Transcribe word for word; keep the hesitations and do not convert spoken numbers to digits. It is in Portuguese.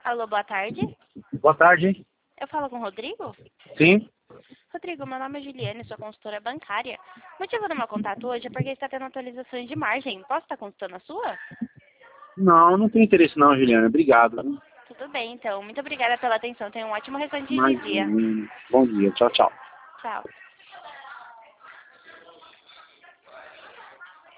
Alô, boa tarde. Boa tarde. Eu falo com o Rodrigo? Sim? Rodrigo, meu nome é Juliane, sou consultora bancária. O motivo do meu contato hoje é porque está tendo atualizações de margem. Posso estar consultando a sua? Não, não tenho interesse não, Juliana. Obrigado. Tudo bem, então. Muito obrigada pela atenção. Tenha um ótimo restante de dia. Imagina. Bom dia. Tchau, tchau. Tchau.